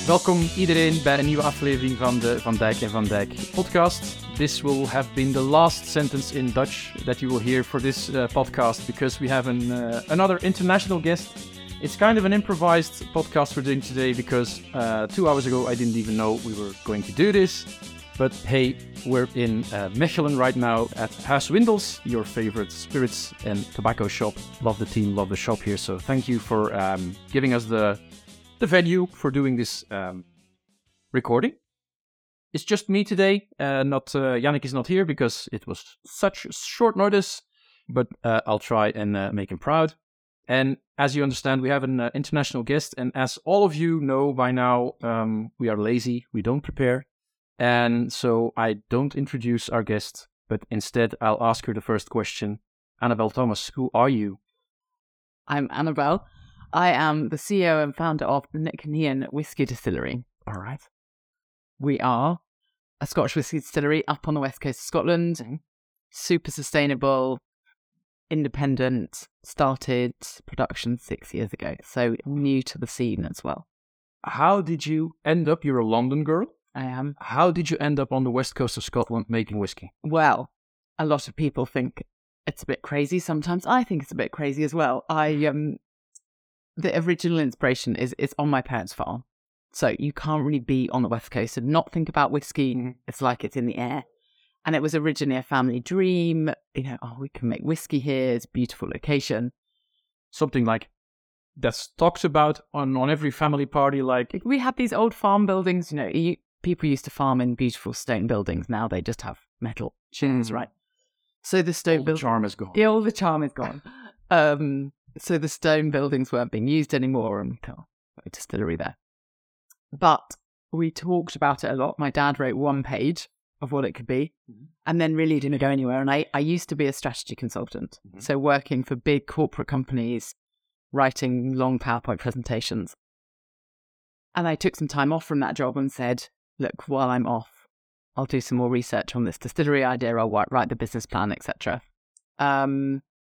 Welkom iedereen bij een nieuwe aflevering van de Van Dijk en Van Dijk podcast. This will have been the last sentence in Dutch that you will hear for this podcast because we have another international guest. It's kind of an improvised podcast we're doing today because 2 hours ago I didn't even know we were going to do this. But hey, we're in Mechelen right now at Huis Windels, your favorite spirits and tobacco shop. Love the team, love the shop here. So thank you for giving us the venue for doing this recording. It's just me today. Yannick is not here because it was such short notice, but I'll try and make him proud. And as you understand, we have an international guest. And as all of you know by now, we are lazy. We don't prepare. And so I don't introduce our guest, but instead I'll ask her the first question. Annabel Thomas, who are you? I'm Annabel. I am the CEO and founder of the Niconian Whisky Distillery. All right. We are a Scotch whisky distillery up on the west coast of Scotland. Mm-hmm. Super sustainable, independent, started production 6 years ago. So new to the scene as well. How did you end up? You're a London girl. I am. How did you end up on the west coast of Scotland making whiskey? Well, a lot of people think it's a bit crazy. Sometimes I think it's a bit crazy as well. The original inspiration is on my parents' farm. So you can't really be on the west coast and not think about whiskey. Mm-hmm. It's like it's in the air. And it was originally a family dream. We can make whiskey here. It's a beautiful location. Something like that's talked about on every family party. Like We had these old farm buildings. People used to farm in beautiful stone buildings. Now they just have metal chins, right? So the stone all the charm is gone. Yeah, all the charm is gone. So the stone buildings weren't being used anymore, and we got a distillery there. But we talked about it a lot. My dad wrote 1 page of what it could be, and then really didn't go anywhere. And I used to be a strategy consultant, so working for big corporate companies, writing long PowerPoint presentations. And I took some time off from that job and said, look, while I'm off, I'll do some more research on this distillery idea. I'll write the business plan, etc. And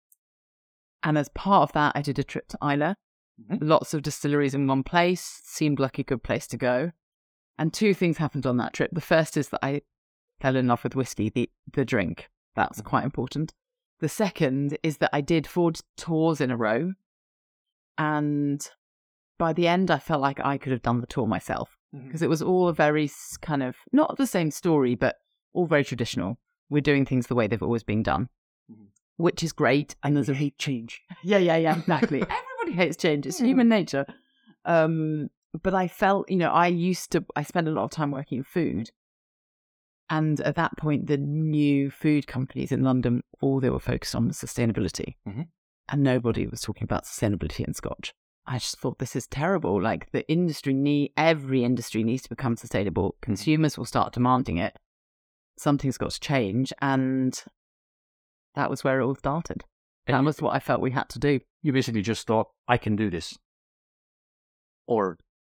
as part of that, I did a trip to Islay. Mm-hmm. Lots of distilleries in one place. Seemed like a good place to go. And 2 things happened on that trip. The first is that I fell in love with whiskey, the drink. That's quite important. The second is that I did 4 tours in a row. And by the end, I felt like I could have done the tour myself. Because it was all a very kind of, not the same story, but all very traditional. We're doing things the way they've always been done, which is great. And there's a hate change. Yeah, exactly. Everybody hates change. It's human nature. But I felt, I spent a lot of time working in food. And at that point, the new food companies in London, all they were focused on was sustainability. Mm-hmm. And nobody was talking about sustainability in Scotch. I just thought, this is terrible. Like every industry needs to become sustainable. Consumers will start demanding it. Something's got to change. And that was where it all started. That was what I felt we had to do. You basically just thought, I can do this. Or?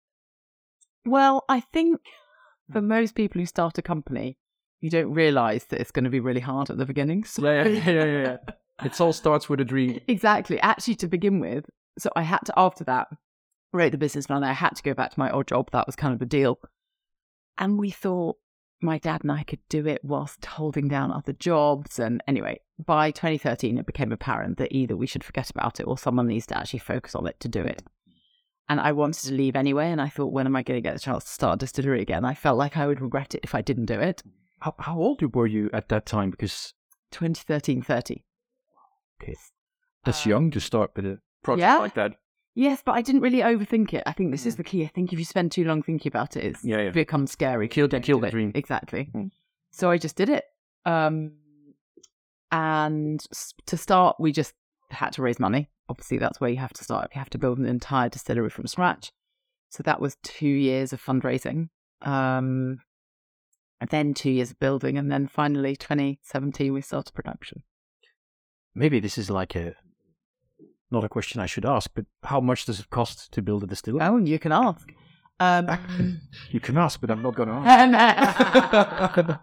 Well, I think for most people who start a company, you don't realise that it's going to be really hard at the beginning. So Yeah. It all starts with a dream. Exactly. Actually, to begin with. So I had to, after that, write the business plan. I had to go back to my old job. That was kind of the deal. And we thought my dad and I could do it whilst holding down other jobs. And anyway, by 2013, it became apparent that either we should forget about it or someone needs to actually focus on it to do it. And I wanted to leave anyway. And I thought, when am I going to get a chance to start a distillery again? I felt like I would regret it if I didn't do it. How old were you at that time? Because 2013, 30. Okay. That's young to start with a project like that. Yes, but I didn't really overthink it. I think this is the key. I think if you spend too long thinking about it, it becomes scary. Kill the dream. Exactly. So I just did it. And to start, we just had to raise money. Obviously, that's where you have to start. You have to build an entire distillery from scratch. So that was 2 years of fundraising. And then 2 years of building. And then finally, 2017, we started production. Maybe this is like not a question I should ask, but how much does it cost to build a distillery? Oh, you can ask. You can ask, but I'm not going to ask.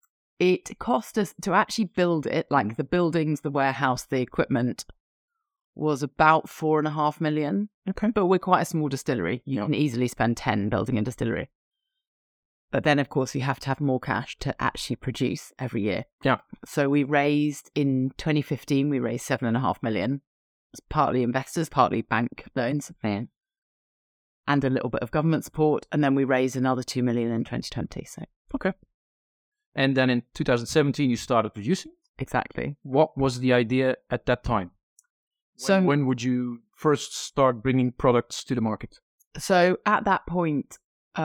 It cost us to actually build it, like the buildings, the warehouse, the equipment, was about 4.5 million. Okay. But we're quite a small distillery. You can easily spend 10 building a distillery. But then, of course, you have to have more cash to actually produce every year. Yeah. So we raised, in 2015, we raised 7.5 million. It's partly investors, partly bank loans, and a little bit of government support. And then we raised another 2 million in 2020. So Okay. And then in 2017, you started producing. exactly. What was the idea at that time? When would you first start bringing products to the market? So at that point,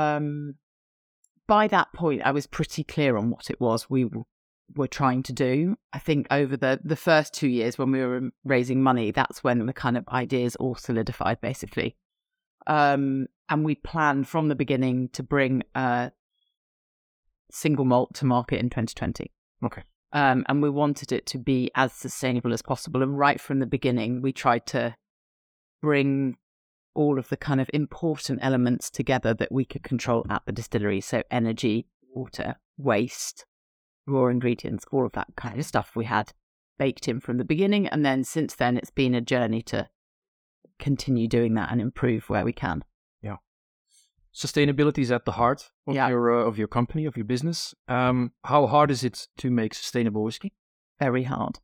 by that point, I was pretty clear on what it was we were trying to do. I think over the first 2 years when we were raising money, that's when the kind of ideas all solidified, basically. And we planned from the beginning to bring a single malt to market in 2020. Okay. And we wanted it to be as sustainable as possible. And right from the beginning, we tried to bring all of the kind of important elements together that we could control at the distillery. So energy, water, waste, raw ingredients, all of that kind of stuff we had baked in from the beginning. And then since then, it's been a journey to continue doing that and improve where we can. Yeah. Sustainability is at the heart of your company, of your business. How hard is it to make sustainable whiskey? Very hard.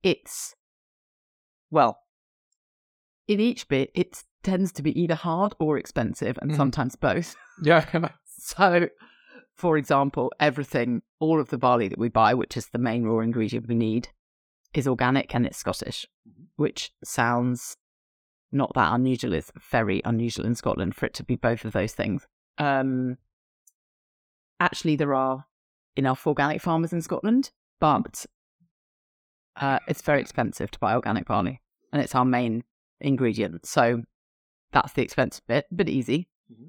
In each bit, it tends to be either hard or expensive, and sometimes both. Yeah. So, for example, all of the barley that we buy, which is the main raw ingredient we need, is organic and it's Scottish, which sounds not that unusual. It's very unusual in Scotland for it to be both of those things. Actually, there are enough organic farmers in Scotland, but it's very expensive to buy organic barley, and it's our main ingredient. So that's the expensive bit, but easy.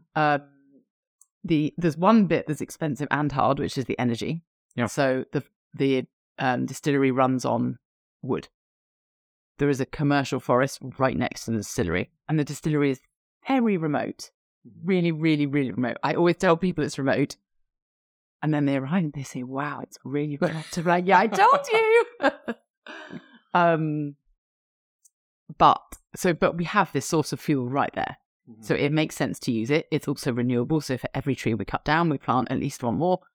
There's one bit that's expensive and hard, which is the energy. Yeah. So the distillery runs on wood. There is a commercial forest right next to the distillery, and the distillery is very remote. Really, really, really remote. I always tell people it's remote, and then they arrive and they say, "Wow, it's really remote." I'm like, "Yeah, I told you." But we have this source of fuel right there, so it makes sense to use it. It's also renewable, so for every tree we cut down, we plant at least one more.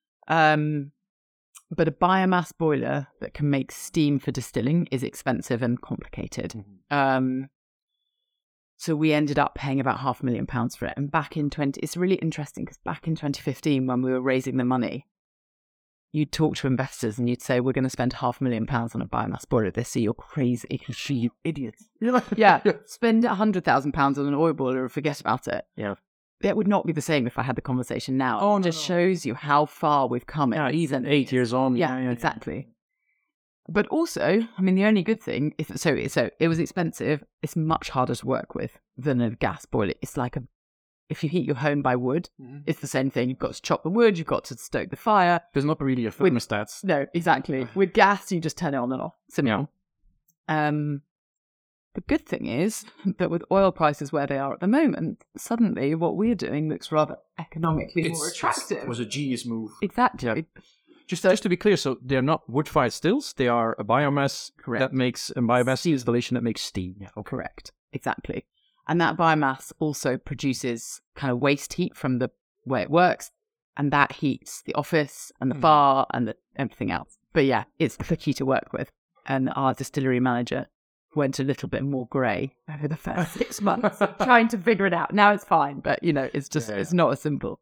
But a biomass boiler that can make steam for distilling is expensive and complicated. So we ended up paying about £500,000 for it. And it's really interesting because back in 2015, when we were raising the money, you'd talk to investors and you'd say, "We're going to spend £500,000 on a biomass boiler this year. You're crazy. You idiots." Yeah. Spend £100,000 on an oil boiler and forget about it. Yeah. That would not be the same if I had the conversation now. Oh, it just shows you how far we've come. Yeah, even 8 years on. Yeah, exactly. But also, I mean, the only good thing is, so it was expensive. It's much harder to work with than a gas boiler. It's like if you heat your home by wood, it's the same thing. You've got to chop the wood, you've got to stoke the fire. There's not really a thermostat. No, exactly. With gas, you just turn it on and off. Simple. Yeah. The good thing is that with oil prices where they are at the moment, suddenly what we're doing looks rather economically more attractive. It was a genius move. Exactly. Yeah. Just to be clear, so they're not wood-fired stills. They are a biomass that makes a biomass installation that makes steam. Yeah, correct. Exactly. And that biomass also produces kind of waste heat from the way it works, and that heats the office and the bar and everything else. But yeah, it's tricky to work with. And our distillery manager went a little bit more grey over the first 6 months trying to figure it out. Now it's fine, but it's just it's not as simple.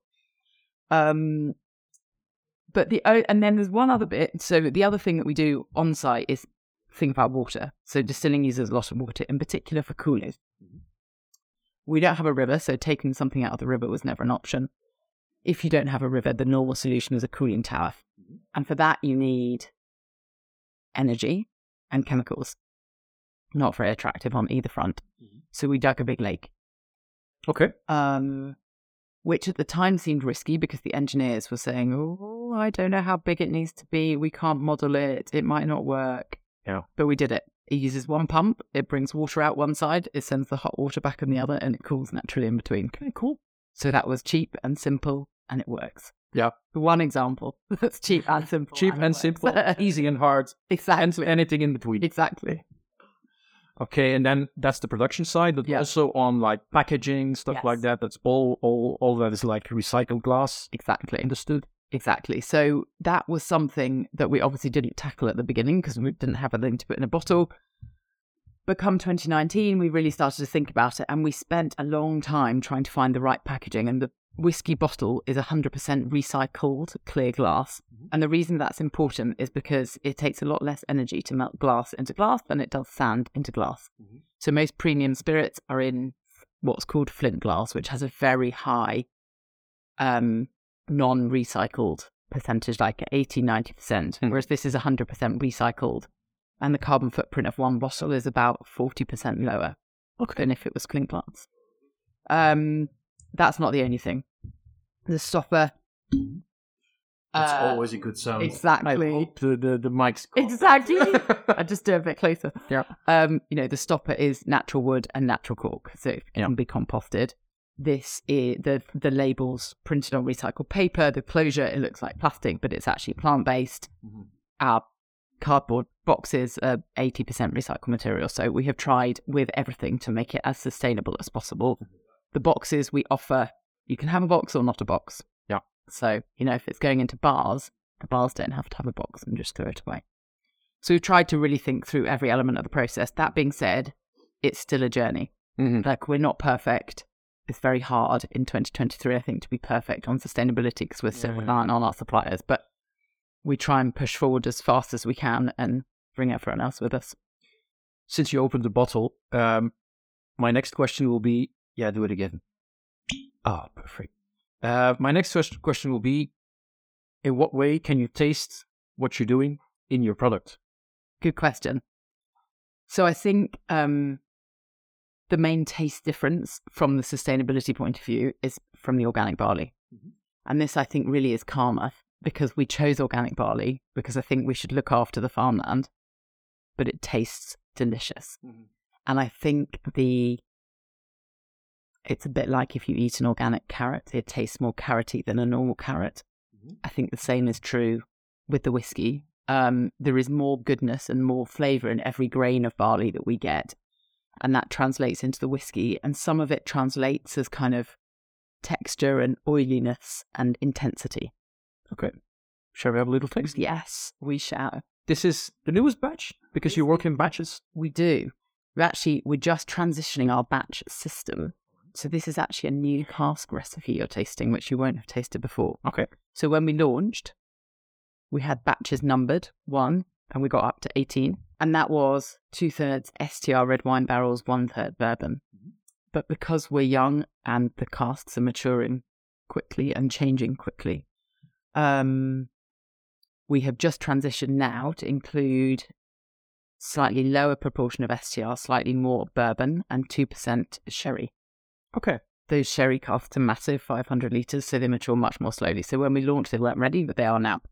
But and then there's one other bit. So the other thing that we do on site is think about water. So distilling uses a lot of water, in particular for cooling. We don't have a river, so taking something out of the river was never an option. If you don't have a river, the normal solution is a cooling tower. And for that, you need energy and chemicals. Not very attractive on either front. So we dug a big lake. Okay. Which at the time seemed risky because the engineers were saying, "Oh, I don't know how big it needs to be. We can't model it. It might not work." Yeah. But we did it. It uses one pump. It brings water out one side. It sends the hot water back on the other, and it cools naturally in between. Okay, cool. So that was cheap and simple, and it works. Yeah. One example that's cheap and simple. Cheap and simple, easy and hard. Exactly. And anything in between. Exactly. Okay, and then that's the production side, but also on like packaging, stuff like that. That's all that is like recycled glass. Exactly. Understood. Exactly. So that was something that we obviously didn't tackle at the beginning because we didn't have anything to put in a bottle. But come 2019, we really started to think about it, and we spent a long time trying to find the right packaging. And the whiskey bottle is 100% recycled clear glass. And the reason that's important is because it takes a lot less energy to melt glass into glass than it does sand into glass. So most premium spirits are in what's called flint glass, which has a very high non-recycled percentage, like 80-90%, whereas this is 100% recycled. And the carbon footprint of one bottle is about 40% lower than if it was flint glass. That's not the only thing. The stopper. That's always a good sound. Exactly. I hope the mic's got Exactly. I just do it a bit closer. Yeah. The stopper is natural wood and natural cork, so it can be composted. This is the labels printed on recycled paper. The closure, it looks like plastic, but it's actually plant-based. Our cardboard boxes are 80% recycled material, so we have tried with everything to make it as sustainable as possible. The boxes we offer, you can have a box or not a box. Yeah. So, if it's going into bars, the bars don't have to have a box and just throw it away. So we've tried to really think through every element of the process. That being said, it's still a journey. Like, we're not perfect. It's very hard in 2023, I think, to be perfect on sustainability because we're still reliant on our suppliers. But we try and push forward as fast as we can and bring everyone else with us. Since you opened the bottle, my next question will be, do it again. Perfect. My next question will be, in what way can you taste what you're doing in your product? Good question. So I think the main taste difference from the sustainability point of view is from the organic barley. And this, I think, really is karma, because we chose organic barley because I think we should look after the farmland, but it tastes delicious. And I think it's a bit like if you eat an organic carrot, it tastes more carroty than a normal carrot. I think the same is true with the whiskey. There is more goodness and more flavour in every grain of barley that we get, and that translates into the whiskey, and some of it translates as kind of texture and oiliness and intensity. Okay. Shall we have a little taste? Yes, we shall. This is the newest batch, because you work in batches? We do. We're just transitioning our batch system. So this is actually a new cask recipe you're tasting, which you won't have tasted before. Okay. So when we launched, we had batches numbered 1, and we got up to 18. And that was 2/3 STR red wine barrels, 1/3 bourbon. But because we're young and the casks are maturing quickly and changing quickly, we have just transitioned now to include slightly lower proportion of STR, slightly more bourbon, and 2% sherry. Okay. Those sherry casks are massive, 500 litres, so they mature much more slowly. So when we launched, they weren't ready, but they are now.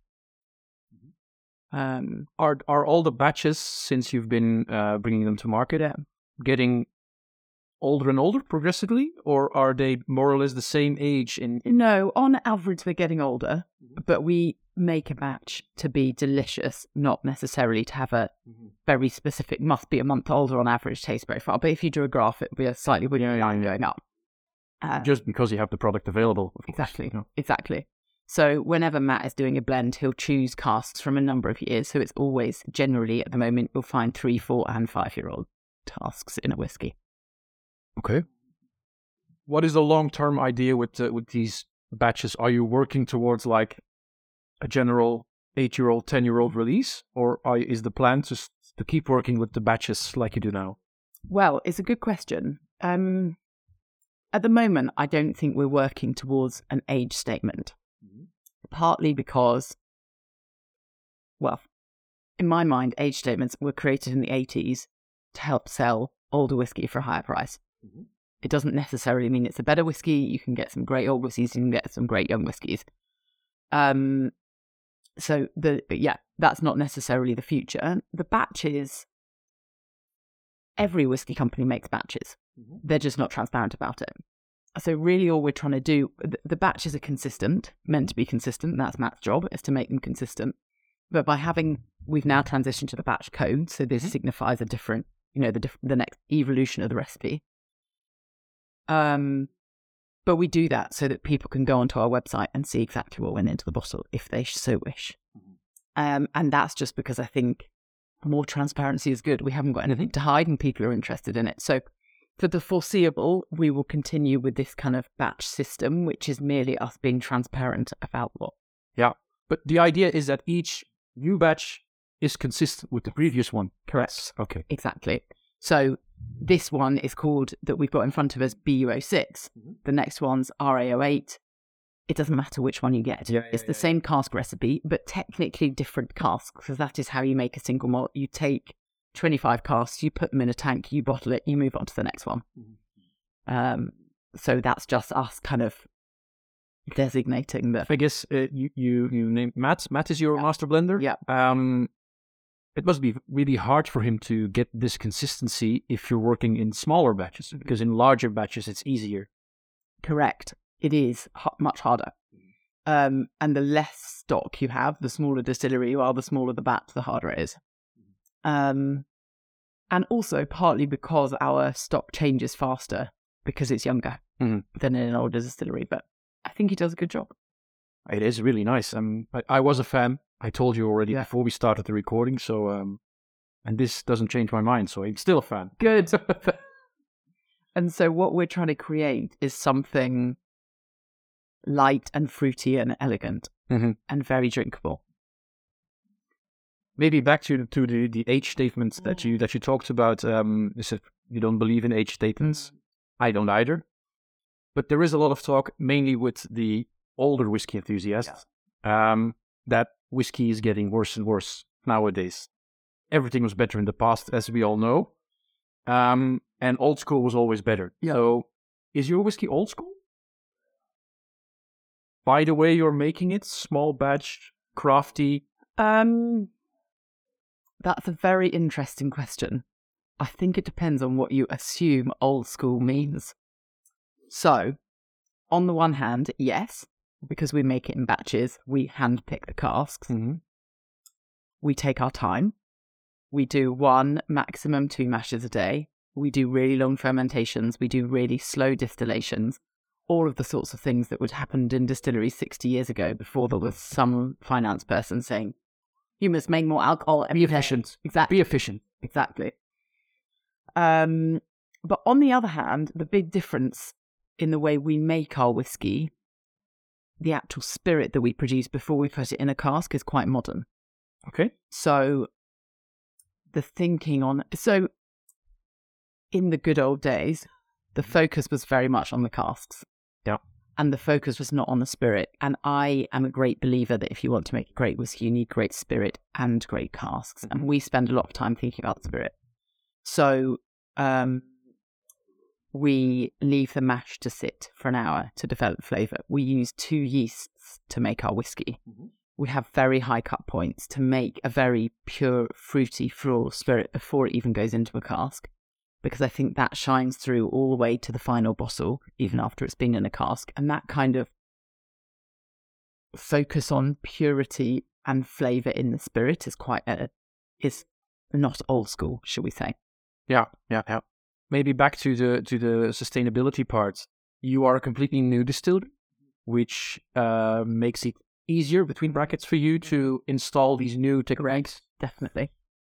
Are all the batches, since you've been bringing them to market, getting older and older progressively, or are they more or less the same age? No, on average, we're getting older, but we make a batch to be delicious, not necessarily to have a very specific, must be a month older on average taste profile. But if you do a graph, it would be a slightly going up. Just because you have the product available. Exactly. Exactly. So whenever Matt is doing a blend, he'll choose casks from a number of years. So it's always, generally at the moment, you'll find 3, 4 and 5-year-old casks in a whiskey. Okay. What is the long-term idea with these batches? Are you working towards like a general 8-year-old, 10-year-old release? Or is the plan to keep working with the batches like you do now? Well, it's a good question. At the moment, I don't think we're working towards an age statement. Partly because, well, in my mind, age statements were created in the 80s to help sell older whiskey for a higher price. It doesn't necessarily mean it's a better whiskey. You can get some great old whiskeys, you can get some great young whiskies. So that's not necessarily the future. The batches, every whiskey company makes batches. They're just not transparent about it. So really all we're trying to do, the batches are consistent, meant to be consistent. That's Matt's job, is to make them consistent. But we've now transitioned to the batch code. So this signifies a different the next evolution of the recipe. But we do that so that people can go onto our website and see exactly what went into the bottle if they so wish. And that's just because I think more transparency is good. We haven't got anything to hide and people are interested in it. So for the foreseeable, we will continue with this kind of batch system, which is merely us being transparent about what. Yeah, but the idea is that each new batch is consistent with the previous one. Correct. Okay. Exactly. So this one is called, that we've got in front of us, BU06. The next one's RA08. It doesn't matter which one you get. It's the same cask recipe, but technically different casks, because that is how you make a single malt. You take 25 casks, you put them in a tank, you bottle it, you move on to the next one. So that's just us kind of designating the... I guess you named Matt. Matt is your master blender? Yeah. It must be really hard for him to get this consistency if you're working in smaller batches, because in larger batches it's easier. Correct. It is much harder. And the less stock you have, the smaller distillery you are, the smaller the batch, the harder it is. And also partly because our stock changes faster because it's younger than in an older distillery. But I think he does a good job. It is really nice. I was a fan. I told you already before we started the recording. So, and this doesn't change my mind. So I'm still a fan. Good. And so what we're trying to create is something light and fruity and elegant and very drinkable. Maybe back to the age statements that you talked about. You said you don't believe in age statements. I don't either. But there is a lot of talk, mainly with the older whiskey enthusiasts, that whiskey is getting worse and worse nowadays. Everything was better in the past, as we all know. And old school was always better. Yeah. So, is your whiskey old school? By the way you're making it, small batch, crafty? That's a very interesting question. I think it depends on what you assume old school means. So, on the one hand, yes, because we make it in batches, we handpick the casks. We take our time. We do 1, maximum 2 mashes a day. We do really long fermentations. We do really slow distillations. All of the sorts of things that would happen in distilleries 60 years ago before there was some finance person saying, you must make more alcohol. Be efficient. Exactly. Be efficient. Exactly. But on the other hand, the big difference in the way we make our whiskey, the actual spirit that we produce before we put it in a cask, is quite modern. Okay. So the thinking on... So in the good old days, the focus was very much on the casks. Yeah. And the focus was not on the spirit. And I am a great believer that if you want to make a great whiskey, you need great spirit and great casks. And we spend a lot of time thinking about the spirit. So we leave the mash to sit for an hour to develop flavour. We use 2 yeasts to make our whiskey. We have very high cut points to make a very pure, fruity, floral spirit before it even goes into a cask. Because I think that shines through all the way to the final bottle, even after it's been in a cask. And that kind of focus on purity and flavour in the spirit is is not old school, shall we say. Yeah. Maybe back to the sustainability part. You are a completely new distillery, which makes it easier, between brackets, for you to install these new techniques. Definitely.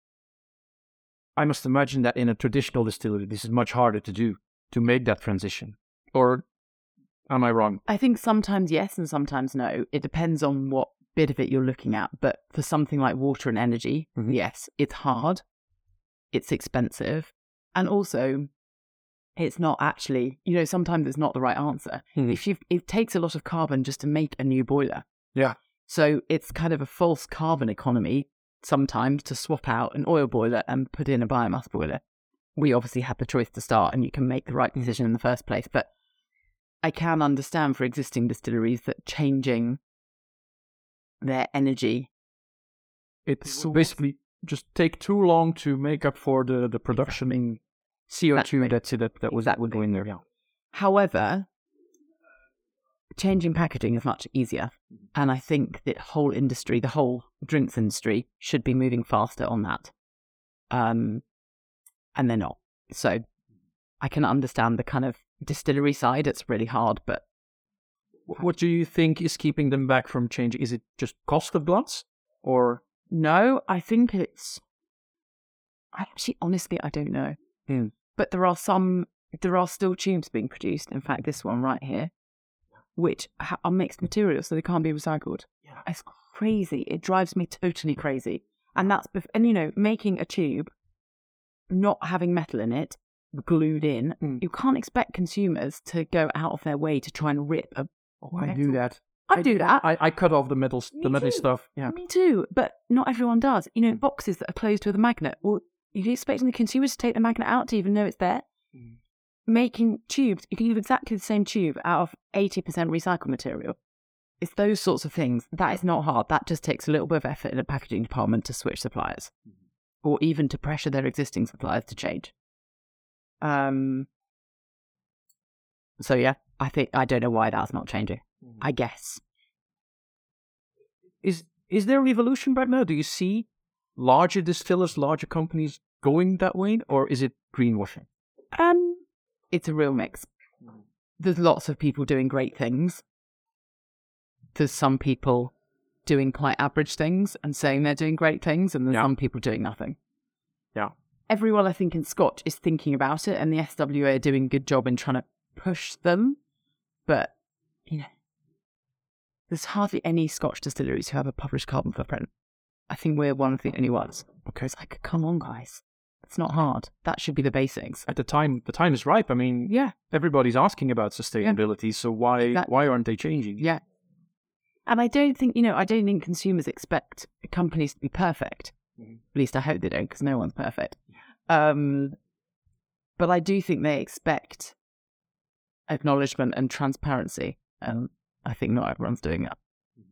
I must imagine that in a traditional distillery, this is much harder to do, to make that transition. Or am I wrong? I think sometimes yes and sometimes no. It depends on what bit of it you're looking at. But for something like water and energy, yes, it's hard. It's expensive. And also, it's not actually, sometimes it's not the right answer. It takes a lot of carbon just to make a new boiler. Yeah. So it's kind of a false carbon economy sometimes to swap out an oil boiler and put in a biomass boiler. We obviously had the choice to start, and you can make the right decision in the first place. But I can understand for existing distilleries that changing their energy, it's basically just take too long to make up for the production in CO2 that was going there. Yeah. However, changing packaging is much easier. And I think that the whole drinks industry should be moving faster on that. And and they're not. So I can understand the kind of distillery side. It's really hard, but what do you think is keeping them back from changing? Is it just cost of glass, or no? I think it's. Honestly, I don't know. But there are still tubes being produced. In fact, this one right here, which are mixed materials, so they can't be recycled. Yeah. It's crazy. It drives me totally crazy. And making a tube, not having metal in it, glued in, you can't expect consumers to go out of their way to try and rip a. I do that. I do that. I cut off the metal stuff. Yeah, me too. But not everyone does. Boxes that are closed with a magnet. Well, you're expecting the consumers to take the magnet out to even know it's there. Making tubes, you can use exactly the same tube out of 80% recycled material. It's those sorts of things. That is not hard. That just takes a little bit of effort in the packaging department to switch suppliers, or even to pressure their existing suppliers to change. So yeah, I don't know why that's not changing. I guess. Is there evolution right now? Do you see larger distillers, larger companies going that way, or is it greenwashing? It's a real mix. There's lots of people doing great things. There's some people doing quite average things and saying they're doing great things, and there's some people doing nothing. Yeah. Everyone, I think, in Scotch is thinking about it, and the SWA are doing a good job in trying to push them. But, there's hardly any Scotch distilleries who have a published carbon footprint. I think we're one of the only ones. Okay. It's like, come on, guys. It's not hard. That should be the basics. At the time is ripe. I mean, everybody's asking about sustainability, so why aren't they changing? Yeah. And I don't think consumers expect companies to be perfect. At least I hope they don't, because no one's perfect. But I do think they expect acknowledgement and transparency. And I think not everyone's doing that.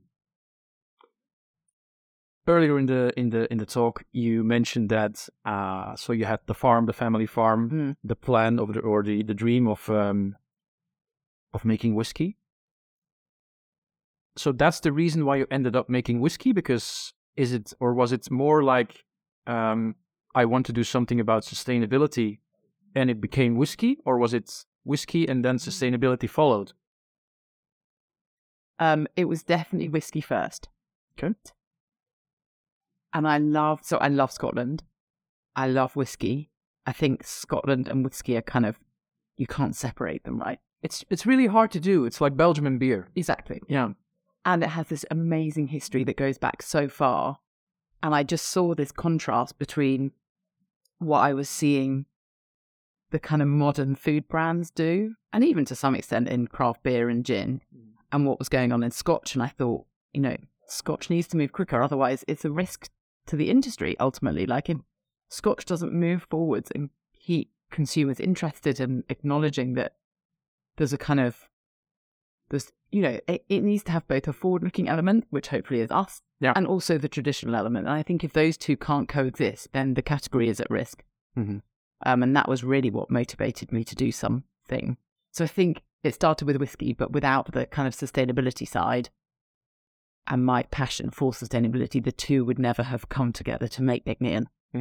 Earlier in the talk, you mentioned that so you had the family farm, the plan of the dream of making whiskey. So that's the reason why you ended up making whiskey, because was it more like I want to do something about sustainability and it became whiskey, or was it whiskey and then sustainability followed? It was definitely whiskey first. Okay. And I love Scotland. I love whiskey. I think Scotland and whiskey are kind of, you can't separate them, right? It's really hard to do. It's like Belgium and beer. Exactly. Yeah. And it has this amazing history that goes back so far. And I just saw this contrast between what I was seeing the kind of modern food brands do, and even to some extent in craft beer and gin, and what was going on in Scotch. And I thought, Scotch needs to move quicker. Otherwise, it's a risk to the industry, ultimately. Like, if Scotch doesn't move forwards and keep consumers interested in acknowledging that there's a kind of, it needs to have both a forward-looking element, which hopefully is us, and also the traditional element. And I think if those two can't coexist, then the category is at risk. Mm-hmm. And that was really what motivated me to do something. So I think it started with whiskey, but without the kind of sustainability side and my passion for sustainability, the two would never have come together to make Nicnean.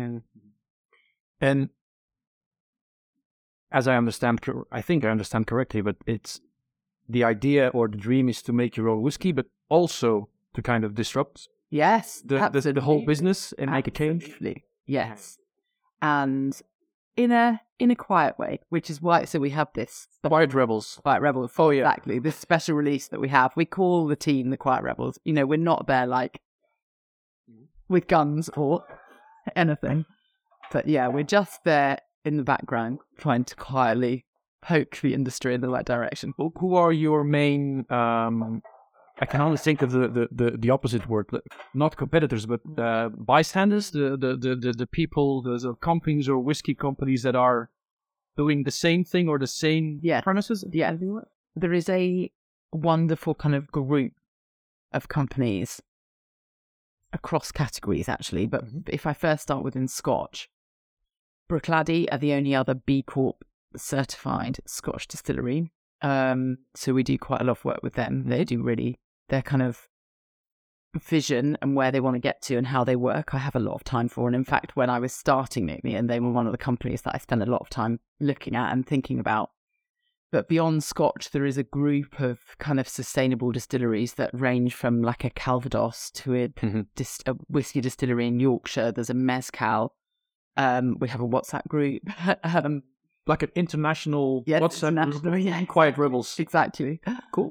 And as I think I understand correctly, but it's the idea or the dream is to make your own whiskey, but also to kind of disrupt the whole business and make a change. Yes. And in a quiet way, which is why, so we have this Quiet Rebels. Oh, yeah. Exactly. This special release that we have. We call the team the Quiet Rebels. We're not there like with guns or anything. But yeah, we're just there in the background trying to quietly poke the industry in the right direction. Who are your main I can only think of the opposite word, not competitors, but bystanders, the people, the companies or whiskey companies that are doing the same thing or the same premises? Yeah, there is a wonderful kind of group of companies across categories, actually. But if I first start within Scotch, Bruichladdich are the only other B Corp certified Scotch distillery. So we do quite a lot of work with them. They're kind of vision and where they want to get to and how they work, I have a lot of time for. And in fact, when I was starting Macmillan, they were one of the companies that I spent a lot of time looking at and thinking about. But beyond Scotch, there is a group of kind of sustainable distilleries that range from like a Calvados to a whiskey distillery in Yorkshire. There's a Mezcal. We have a WhatsApp group. Like an international WhatsApp group? Yeah. Quiet Rebels. Exactly. Cool.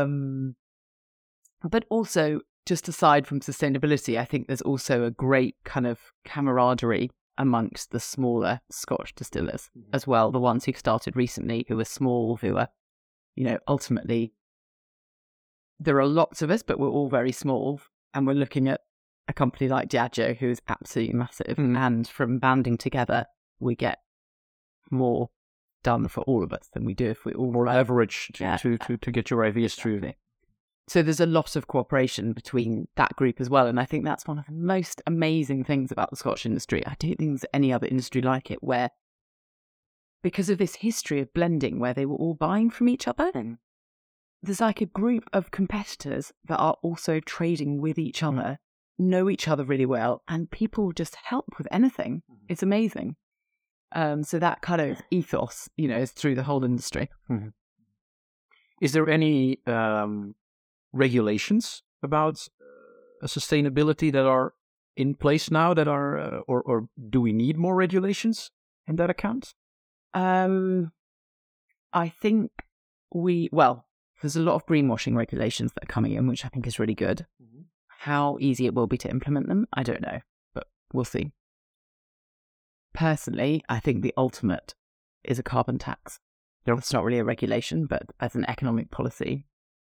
But also, just aside from sustainability, I think there's also a great kind of camaraderie amongst the smaller Scotch distillers as well, the ones who've started recently, who are small, who are, ultimately, there are lots of us, but we're all very small, and we're looking at a company like Diageo, who is absolutely massive, and from banding together, we get more done for all of us than we do if we all leverage to get your ideas through. So there's a lot of cooperation between that group as well. And I think that's one of the most amazing things about the Scotch industry. I don't think there's any other industry like it where, because of this history of blending where they were all buying from each other, there's like a group of competitors that are also trading with each other, know each other really well, and people just help with anything. It's amazing. So that kind of ethos, is through the whole industry. Is there any regulations about sustainability that are in place now that are, or do we need more regulations in that account? I think there's a lot of greenwashing regulations that are coming in, which I think is really good. How easy it will be to implement them, I don't know, but we'll see. Personally, I think the ultimate is a carbon tax. It's not really a regulation, but as an economic policy,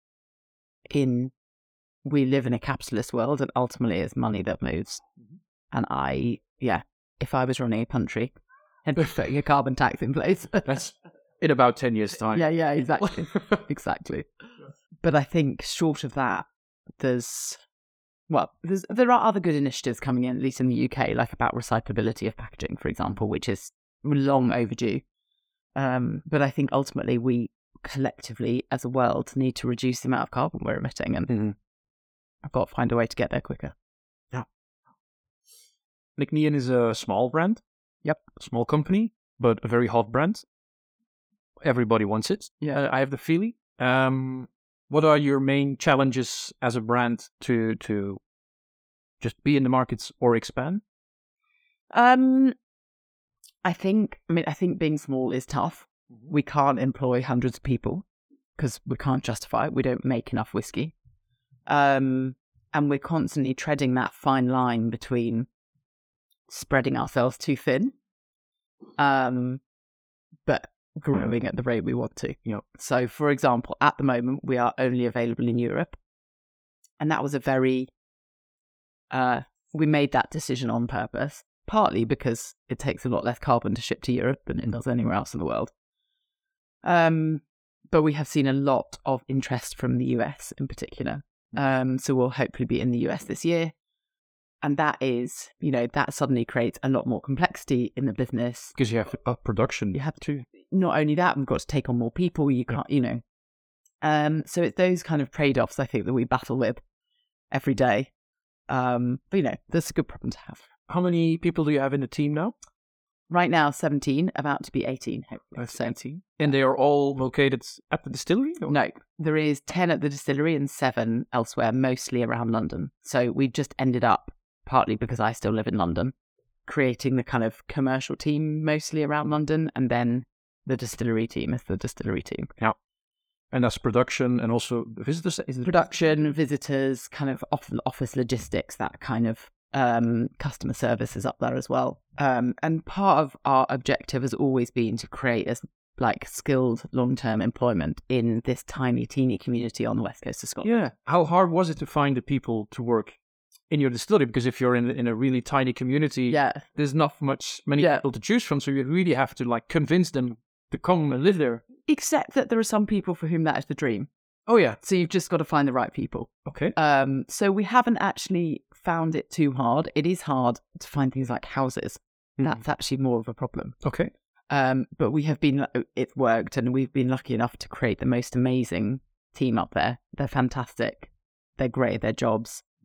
we live in a capitalist world, and ultimately it's money that moves. And if I was running a country, I'd be putting a carbon tax in place. That's in about 10 years' time. Yeah, exactly. Exactly. But I think short of that, there are other good initiatives coming in, at least in the UK, like about recyclability of packaging, for example, which is long overdue. But I think ultimately we collectively as a world need to reduce the amount of carbon we're emitting, and I've got to find a way to get there quicker. Yeah. Macmillan is a small brand. Yep. A small company, but a very hot brand. Everybody wants it. Yeah. I have the feeling. What are your main challenges as a brand to just be in the markets or expand? I think being small is tough. We can't employ hundreds of people because we can't justify it. We don't make enough whiskey. And we're constantly treading that fine line between spreading ourselves too thin, but growing at the rate we want to. So, for example, at the moment, we are only available in Europe. And that was we made that decision on purpose, partly because it takes a lot less carbon to ship to Europe than it does anywhere else in the world. But we have seen a lot of interest from the US in particular. So we'll hopefully be in the US this year. And that is, that suddenly creates a lot more complexity in the business. Because you have production. You have to. Not only that, we've got to take on more people. You can't, So it's those kind of trade-offs, I think, that we battle with every day. But, that's a good problem to have. How many people do you have in the team now? Right now, 17, about to be 18, hopefully. 17. And they are all located at the distillery? Or? No, there is 10 at the distillery and 7 elsewhere, mostly around London. So we just ended up, partly because I still live in London, creating the kind of commercial team mostly around London, and then the distillery team is the distillery team. Yeah. And that's production and also visitors? Production, visitors, kind of office logistics, that kind of customer service is up there as well. And part of our objective has always been to create as skilled long-term employment in this tiny, teeny community on the west coast of Scotland. Yeah. How hard was it to find the people to work in your distillery? Because if you're in a really tiny community, there's not many people to choose from. So you really have to convince them to come and live there. Except that there are some people for whom that is the dream. Oh, yeah. So you've just got to find the right people. Okay. So we haven't actually found it too hard. It is hard to find things like houses. That's actually more of a problem. Okay. But we have been, it's worked, and we've been lucky enough to create the most amazing team up there. They're fantastic. They're great at their jobs.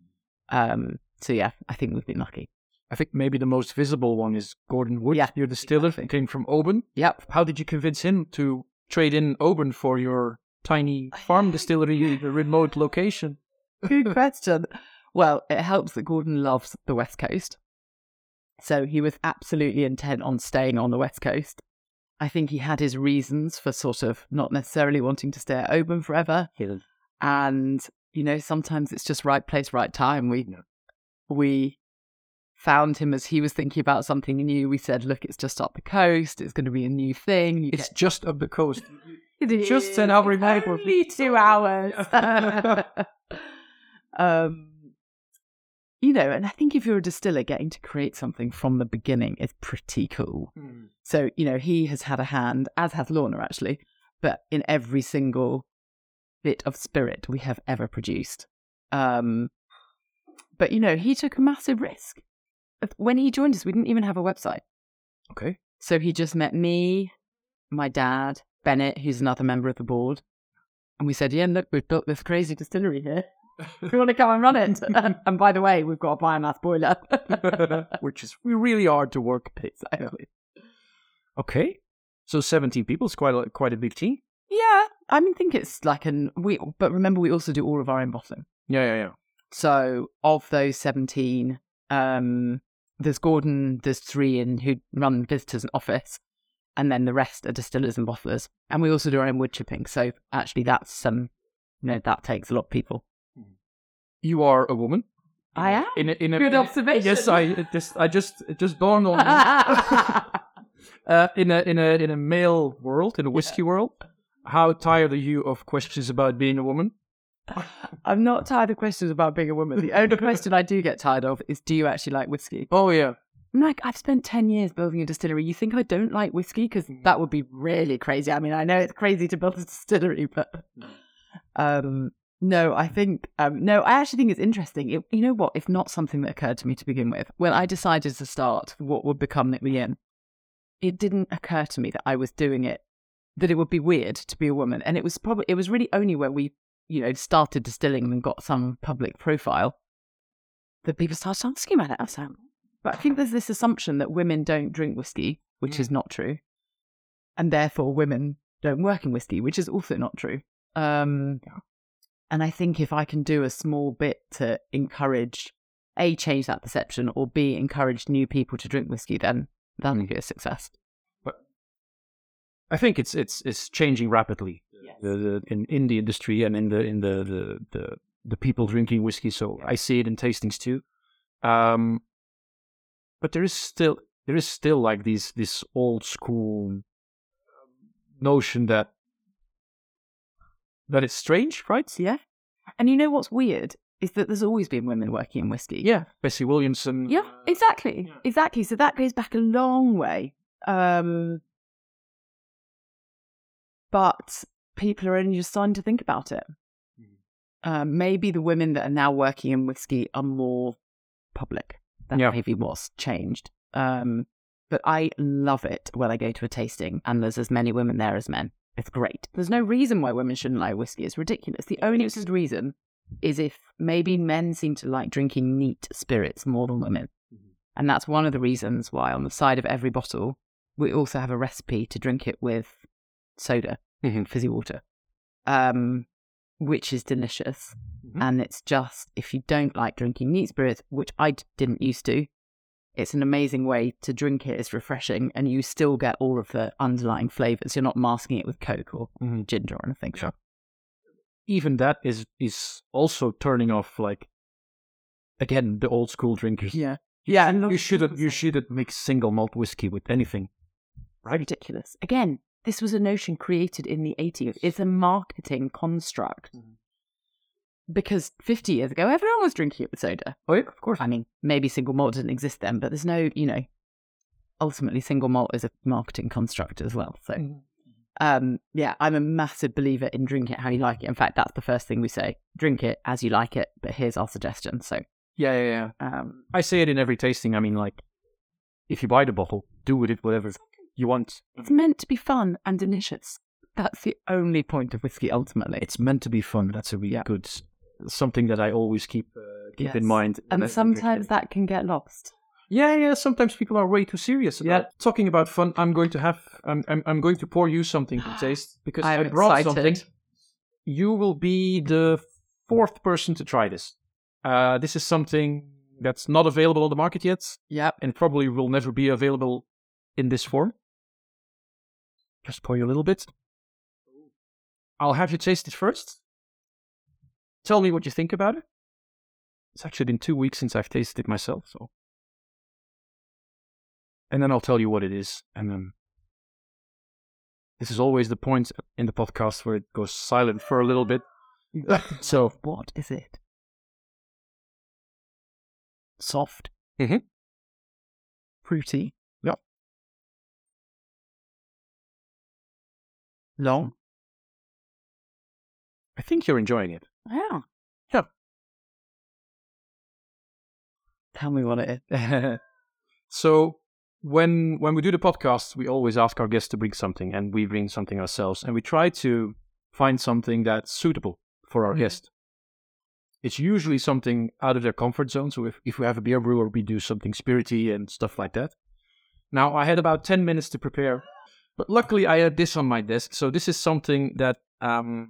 So yeah, I think we've been lucky. I think maybe the most visible one is Gordon Wood, your distiller, came from Oban. Yep. How did you convince him to trade in Oban for your tiny farm distillery in a remote location? Good question. Well, it helps that Gordon loves the West Coast. So he was absolutely intent on staying on the West Coast. I think he had his reasons for sort of not necessarily wanting to stay at Oban forever. And, sometimes it's just right place, right time. We found him as he was thinking about something new. We said, look, it's just up the coast. It's going to be a new thing. It's just up the coast. It's just an hour away. Only 2 hours. And I think if you're a distiller, getting to create something from the beginning is pretty cool. So, he has had a hand, as has Lorna actually, but in every single bit of spirit we have ever produced. But, he took a massive risk. When he joined us, we didn't even have a website. Okay. So he just met me, my dad, Bennett, who's another member of the board. And we said, yeah, look, we've built this crazy distillery here. If you want to come and run it. And by the way, we've got a biomass boiler. Which is really hard to work. Exactly. Okay. So 17 people is quite a big team. Yeah. I think it's like but remember, we also do all of our own bottling. Yeah. So of those 17, there's Gordon, there's 3 who run visitors and office, and then the rest are distillers and bottlers. And we also do our own wood chipping. So actually that's, that takes a lot of people. You are a woman. I am. In a good observation. Yes, it just dawned on me. In a male world, in a whiskey world, how tired are you of questions about being a woman? I'm not tired of questions about being a woman. The only question I do get tired of is, do you actually like whiskey? Oh, yeah. I'm like, I've spent 10 years building a distillery. You think I don't like whiskey? Because that would be really crazy. I know it's crazy to build a distillery, but... No, I think... I actually think it's interesting. You know what? It's not something that occurred to me to begin with. When I decided to start what would become Nick the Inn, it didn't occur to me that I was doing it, that it would be weird to be a woman. And it was really only when we started distilling and got some public profile that people started asking about it. But I think there's this assumption that women don't drink whiskey, which is not true. And therefore women don't work in whiskey, which is also not true. And I think if I can do a small bit to encourage, A, change that perception, or B, encourage new people to drink whiskey, then that'll be a success. But I think it's changing rapidly. Yes. In the industry and in the people drinking whiskey. So I see it in tastings too. But there is still like this old school notion that it's strange, right? Yeah. And you know what's weird is that there's always been women working in whiskey. Yeah, Bessie Williamson. Yeah, exactly. Exactly. So that goes back a long way. But people are only just starting to think about it. Maybe the women that are now working in whiskey are more public. That maybe was changed. But I love it when I go to a tasting and there's as many women there as men. It's great. There's no reason why women shouldn't like whiskey. It's ridiculous. The only reason is if maybe men seem to like drinking neat spirits more than women. And that's one of the reasons why on the side of every bottle, we also have a recipe to drink it with soda, fizzy water, which is delicious. And it's just, if you don't like drinking neat spirits, which I didn't used to, it's an amazing way to drink it. It's refreshing and you still get all of the underlying flavours. You're not masking it with Coke or ginger or anything. Yeah. Even that is also turning off, like, again, the old school drinkers. Yeah. Yeah. And you shouldn't mix single malt whiskey with anything. Right? Ridiculous. Again, this was a notion created in the 80s. It's a marketing construct. Because 50 years ago, everyone was drinking it with soda. Oh, yeah, of course. I mean, maybe single malt didn't exist then, but there's no, ultimately single malt is a marketing construct as well. So, I'm a massive believer in drink it how you like it. In fact, that's the first thing we say. Drink it as you like it, but here's our suggestion. So, yeah. I say it in every tasting. I mean, like, if you buy the bottle, do with it whatever you want. It's meant to be fun and delicious. That's the only point of whiskey, ultimately. It's meant to be fun. That's a really good... something that I always keep keep in mind. And sometimes that can get lost. Yeah. Sometimes people are way too serious about talking about fun. I'm going to pour you something to taste because I brought something. You will be the 4th person to try this. This is something that's not available on the market yet. Yep. And probably will never be available in this form. Just pour you a little bit. I'll have you taste it first. Tell me what you think about it. It's actually been 2 weeks since I've tasted it myself, so. And then I'll tell you what it is. And then this is always the point in the podcast where it goes silent for a little bit. So, what is it? Soft. Mm-hmm. Fruity. Yep. Long. I think you're enjoying it. Yeah. Yeah. Tell me what it is. So, when we do the podcast, we always ask our guests to bring something, and we bring something ourselves, and we try to find something that's suitable for our guest. It's usually something out of their comfort zone. So if we have a beer brewer, we do something spirity and stuff like that. Now, I had about 10 minutes to prepare, but luckily I had this on my desk. So this is something that I'm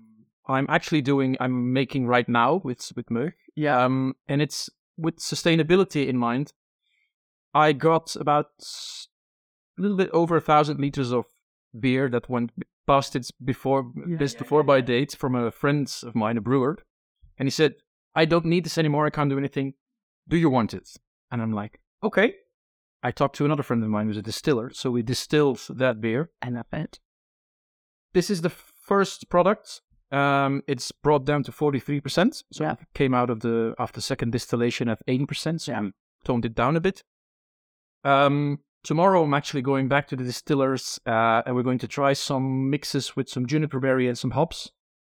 making right now with Möch. Yeah. And it's with sustainability in mind. I got about a little bit over 1,000 liters of beer that went past its before by date from a friend of mine, a brewer. And he said, I don't need this anymore. I can't do anything. Do you want it? And I'm like, okay. I talked to another friend of mine who's a distiller. So we distilled that beer. I love it. This is the first product. It's brought down to 43%. So it came out of after second distillation at 80%. So I toned it down a bit. Tomorrow I'm actually going back to the distillers and we're going to try some mixes with some juniper berry and some hops.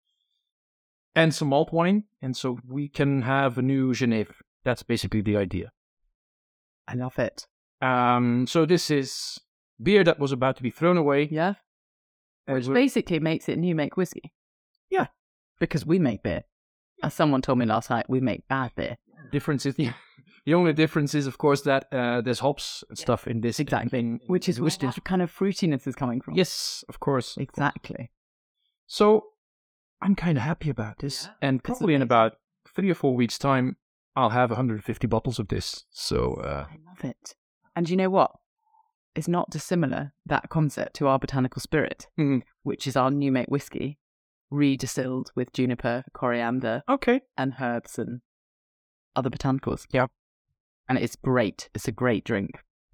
And some malt wine, and so we can have a new Genève. That's basically the idea. I love it. So this is beer that was about to be thrown away. Yeah. Which basically makes it new make whiskey. Yeah. Because we make beer. As someone told me last night, we make bad beer. The only difference is, of course, that there's hops and stuff in this. Exactly. Which is where that kind of fruitiness is coming from. Yes, of course. Exactly. So I'm kind of happy about this. And probably in about 3 or 4 weeks' time, I'll have 150 bottles of this. So I love it. And you know what? It's not dissimilar, that concept, to our botanical spirit, which is our new make whiskey, redistilled with juniper, coriander, and herbs and other botanicals. Yeah. And it's great. It's a great drink.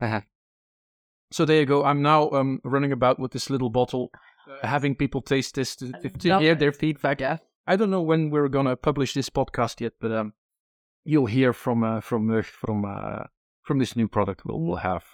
So there you go. I'm now running about with this little bottle, having people taste this to hear their feedback. Yeah. I don't know when we're gonna publish this podcast yet, but you'll hear from this new product we'll have.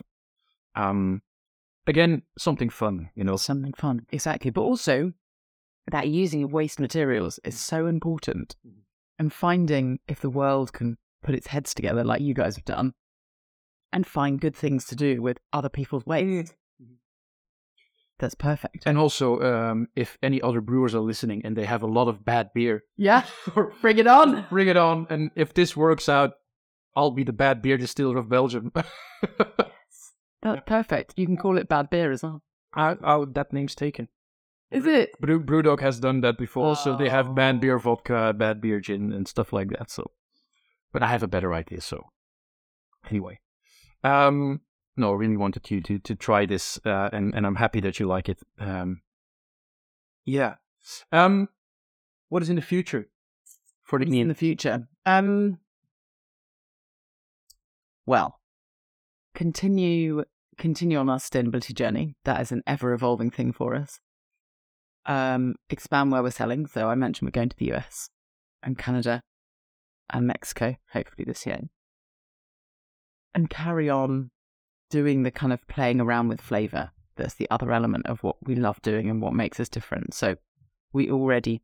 Again, something fun, Something fun, exactly. But also, that using of waste materials is so important, and finding if the world can put its heads together like you guys have done, and find good things to do with other people's waste. That's perfect. And also, if any other brewers are listening and they have a lot of bad beer, bring it on. Bring it on. And if this works out, I'll be the bad beer distiller of Belgium. That's perfect. You can call it bad beer as well. That name's taken. Is it? Brewdog has done that before, so they have bad beer vodka, bad beer gin, and stuff like that. So, but I have a better idea. So, anyway, no, I really wanted you to try this, and I'm happy that you like it. Yeah. What is in the future for the in the future? Well, continue on our sustainability journey. That is an ever evolving thing for us. Expand where we're selling. So I mentioned we're going to the US and Canada and Mexico, hopefully this year. And carry on doing the kind of playing around with flavour. That's the other element of what we love doing and what makes us different. So we already,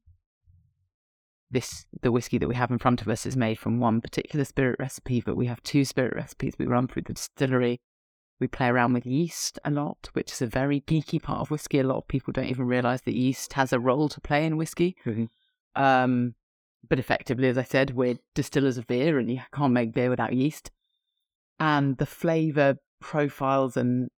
the whiskey that we have in front of us is made from one particular spirit recipe, but we have 2 spirit recipes we run through the distillery. We play around with yeast a lot, which is a very geeky part of whiskey. A lot of people don't even realise that yeast has a role to play in whiskey. But effectively, as I said, we're distillers of beer, and you can't make beer without yeast. And the flavour profiles and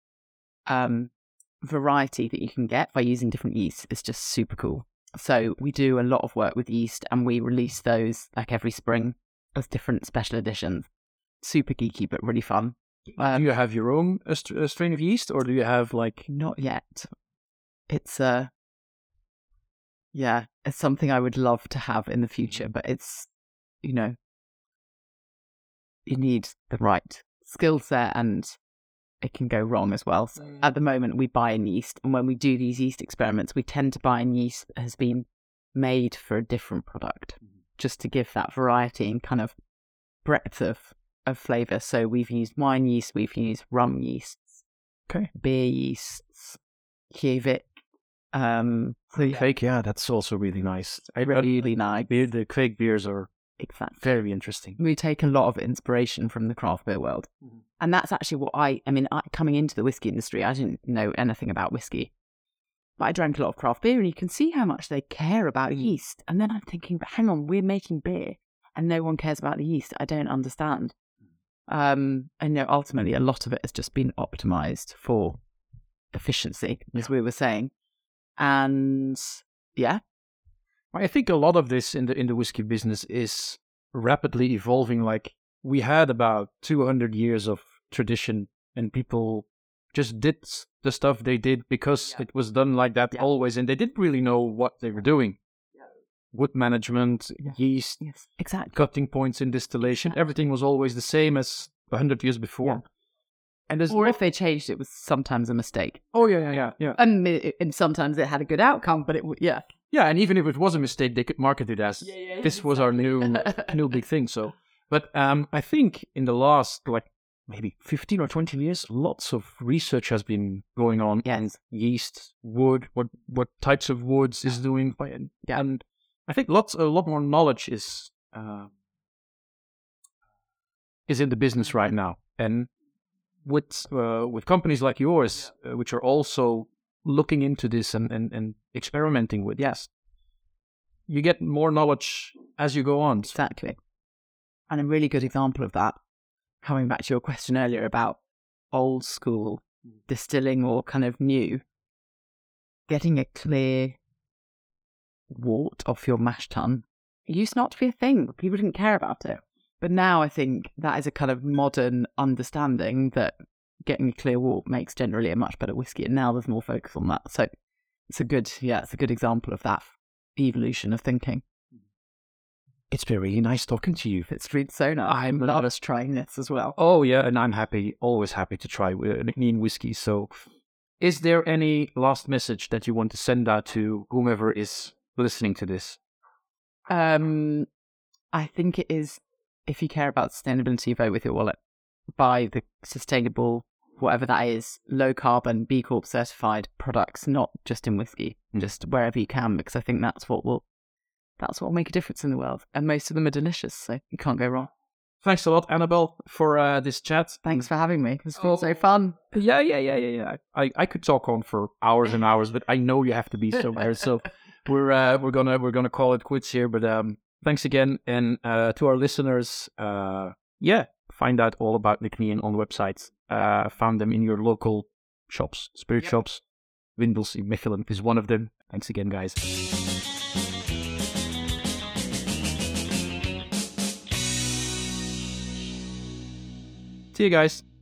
variety that you can get by using different yeasts is just super cool. So we do a lot of work with yeast, and we release those like every spring as different special editions. Super geeky, but really fun. Do you have your own strain of yeast, or do you have like... Not yet. It's it's something I would love to have in the future, but it's, you need the right skill set, and it can go wrong as well. So at the moment, we buy in yeast, and when we do these yeast experiments, we tend to buy in yeast that has been made for a different product, just to give that variety and kind of breadth of flavour. So we've used wine yeast, we've used rum yeasts, beer yeasts, Kjevik. Kvik, yeah, that's also really nice. I really nice. The Kvik beers are very interesting. We take a lot of inspiration from the craft beer world. And that's actually what coming into the whiskey industry, I didn't know anything about whiskey. But I drank a lot of craft beer, and you can see how much they care about yeast. And then I'm thinking, but hang on, we're making beer and no one cares about the yeast. I don't understand. And ultimately a lot of it has just been optimized for efficiency, as we were saying. And yeah, I think a lot of this in the whiskey business is rapidly evolving. Like, we had about 200 years of tradition, and people just did the stuff they did because it was done like that always, and they didn't really know what they were doing. Wood management, yeast, exactly. Cutting points in distillation, everything was always the same as 100 years before. And if they changed, it was sometimes a mistake. Oh, yeah. And sometimes it had a good outcome, but Yeah, and even if it was a mistake, they could market it as this was our new big thing. So, but I think in the last maybe 15 or 20 years, lots of research has been going on in yeast, wood, what types of woods is doing, and I think a lot more knowledge is in the business right now, and with companies like yours, which are also looking into this and experimenting with, you get more knowledge as you go on. Exactly. And a really good example of that, coming back to your question earlier about old school distilling or kind of new, getting a clear wort off your mash tun used not to be a thing. People didn't care about it. But now I think that is a kind of modern understanding that getting a clear wort makes generally a much better whiskey, and now there's more focus on that. So it's a good example of that evolution of thinking. It's been really nice talking to you. It's been so nice. I'm loving trying this as well. Oh yeah, and I'm always happy to try Nicnean whiskey. So, is there any last message that you want to send out to whomever is listening to this? I think it is, if you care about sustainability, vote with your wallet. Buy the sustainable, whatever that is, low carbon, B Corp certified products, not just in whiskey, just wherever you can, because I think that's what will make a difference in the world. And most of them are delicious, so you can't go wrong. Thanks a lot, Annabelle, for this chat. Thanks for having me. It was so fun. Yeah. I could talk on for hours and hours, but I know you have to be somewhere, so we're gonna call it quits here. But thanks again, and to our listeners, find out all about Nicnean on the website. Found them in your local shops, spirit shops. Windels in Mechelen is one of them. Thanks again, guys. See you guys.